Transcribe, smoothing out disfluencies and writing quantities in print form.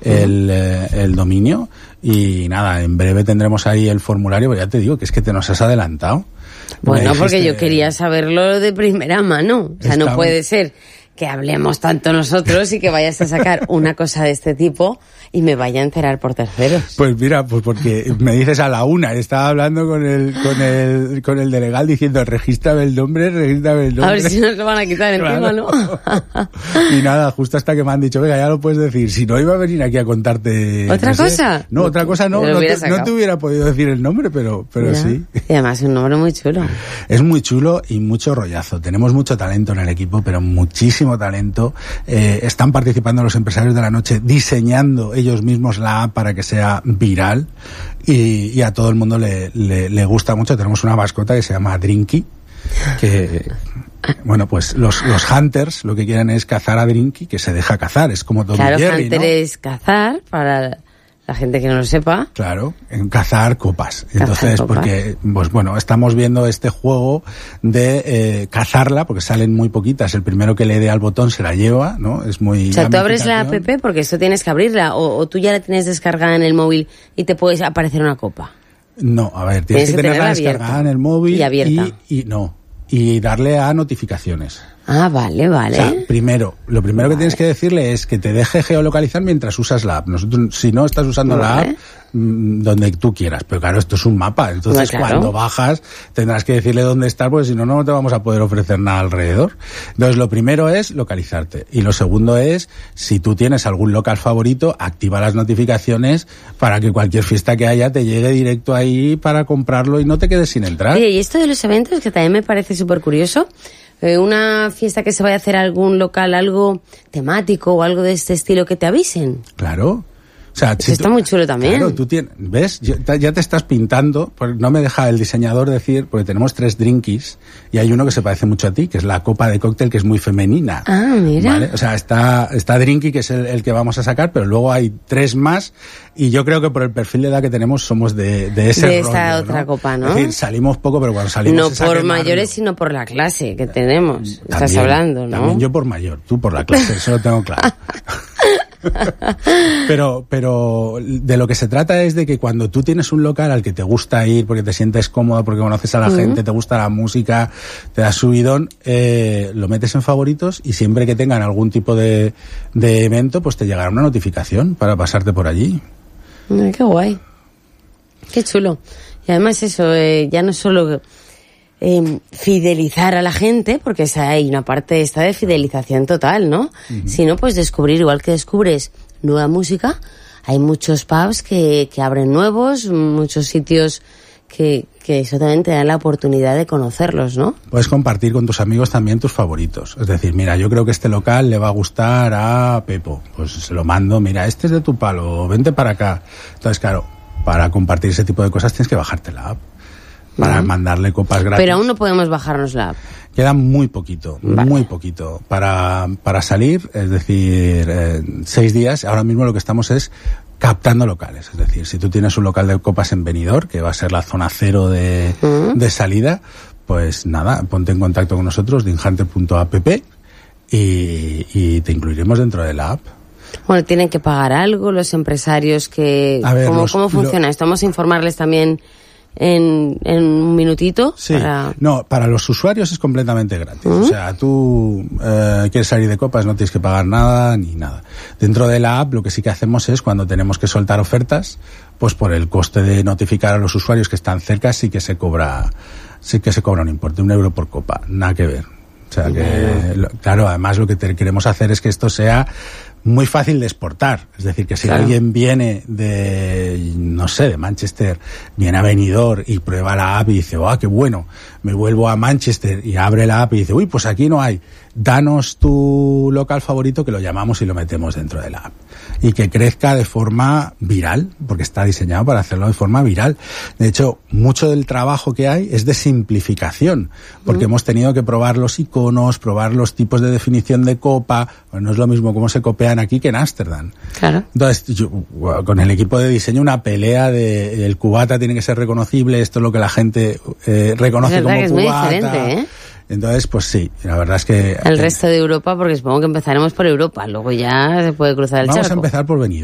el dominio. Y nada, en breve tendremos ahí el formulario, pero ya te digo que es que te nos has adelantado. Bueno, porque yo quería saberlo de primera mano. O sea, no puede ser que hablemos tanto nosotros y que vayas a sacar una cosa de este tipo y me vaya a enterar por terceros. Pues mira, pues porque me dices a la una, estaba hablando con el delegado diciendo regístrame el nombre. A ver si nos lo van a quitar encima, claro. ¿no? Y nada, justo hasta que me han dicho, venga, ya lo puedes decir, si no iba a venir aquí a contarte... ¿Otra cosa? No, otra cosa no te hubiera podido decir el nombre, pero sí. Y además es un nombre muy chulo. Es muy chulo y mucho rollazo. Tenemos mucho talento en el equipo, pero muchísimo talento. Están participando los empresarios de la noche diseñando ellos mismos la app para que sea viral y a todo el mundo le gusta mucho. Tenemos una mascota que se llama Drinky, que bueno, pues los hunters lo que quieren es cazar a Drinky, que se deja cazar, es como Tom y Jerry, hunter, ¿no? Es cazar, para la gente que no lo sepa. Claro, en cazar copas. Entonces, porque, pues bueno, estamos viendo este juego de cazarla, porque salen muy poquitas. El primero que le dé al botón se la lleva, ¿no? Es muy... O sea, tú abres la app, porque esto tienes que abrirla, o tú ya la tienes descargada en el móvil y te puedes aparecer una copa. No, a ver, tienes que tenerla descargada en el móvil y abierta. Y darle a notificaciones. Ah, vale. O sea, lo primero que tienes que decirle es que te deje geolocalizar mientras usas la app. Nosotros, si no estás usando la app, donde tú quieras. Pero claro, esto es un mapa. Entonces, cuando bajas, tendrás que decirle dónde estás, porque si no, no te vamos a poder ofrecer nada alrededor. Entonces, lo primero es localizarte. Y lo segundo es, si tú tienes algún local favorito, activa las notificaciones para que cualquier fiesta que haya te llegue directo ahí para comprarlo y no te quedes sin entrar. Oye, y esto de los eventos, que también me parece súper curioso. Una fiesta que se vaya a hacer algún local, algo temático o algo de este estilo, que te avisen. Claro. O sea, si está muy chulo también. Claro, tú ¿ves? Ya te estás pintando, no me deja el diseñador decir, porque tenemos 3 drinkies y hay uno que se parece mucho a ti, que es la copa de cóctel, que es muy femenina. Ah, mira. ¿Vale? O sea, está Drinky, que es el que vamos a sacar, pero luego hay 3 más y yo creo que por el perfil de edad que tenemos somos de ese rollo, esta otra, ¿no? Copa, ¿no? Es decir, salimos poco, pero cuando salimos... No por mayores, sino por la clase que tenemos. También, estás hablando, ¿no? También yo por mayor, tú por la clase, eso lo tengo claro. Pero de lo que se trata es de que cuando tú tienes un local al que te gusta ir porque te sientes cómodo, porque conoces a la gente, te gusta la música, te das subidón, lo metes en favoritos y siempre que tengan algún tipo de evento, pues te llegará una notificación para pasarte por allí. Qué guay, qué chulo. Y además eso, ya no solo fidelizar a la gente, porque hay una parte esta de fidelización total, ¿no? Sino pues descubrir, igual que descubres nueva música, hay muchos pubs que abren nuevos, muchos sitios que eso también te dan la oportunidad de conocerlos, ¿no? Puedes compartir con tus amigos también tus favoritos. Es decir, mira, yo creo que este local le va a gustar a Pepo. Pues se lo mando, mira, este es de tu palo, vente para acá. Entonces, claro, para compartir ese tipo de cosas tienes que bajarte la app. Para mandarle copas gratis. Pero aún no podemos bajarnos la app. Queda muy poquito, muy poquito para salir, es decir, 6 días. Ahora mismo lo que estamos es captando locales. Es decir, si tú tienes un local de copas en Benidorm, que va a ser la zona cero de salida, pues nada, ponte en contacto con nosotros, dinhunter.app y te incluiremos dentro de la app. Bueno, ¿tienen que pagar algo los empresarios que... A ver, ¿Cómo funciona esto? Vamos a informarles también en un minutito. Sí, no, para los usuarios es completamente gratis. O sea, tú quieres salir de copas, no tienes que pagar nada ni nada. Dentro de la app lo que sí que hacemos es, cuando tenemos que soltar ofertas, pues por el coste de notificar a los usuarios que están cerca, sí que se cobra un importe, €1 por copa, nada que ver. O sea que, claro, además lo que queremos hacer es que esto sea muy fácil de exportar. Es decir, que si alguien viene de, no sé, de Manchester, viene a Benidorm y prueba la app y dice, ¡ah, qué bueno! Me vuelvo a Manchester y abre la app y dice, uy, pues aquí no hay. Danos tu local favorito, que lo llamamos y lo metemos dentro de la app. Y que crezca de forma viral, porque está diseñado para hacerlo de forma viral. De hecho, mucho del trabajo que hay es de simplificación, porque hemos tenido que probar los iconos, probar los tipos de definición de copa. Bueno, no es lo mismo cómo se copian aquí que en Ámsterdam. Claro. Entonces, yo, con el equipo de diseño, una pelea de el cubata tiene que ser reconocible, esto es lo que la gente reconoce como cubata. Es muy diferente, ¿eh? Entonces, pues sí, la verdad es que... El resto de Europa, porque supongo que empezaremos por Europa, luego ya se puede cruzar el charco. Vamos a empezar por Benidorm.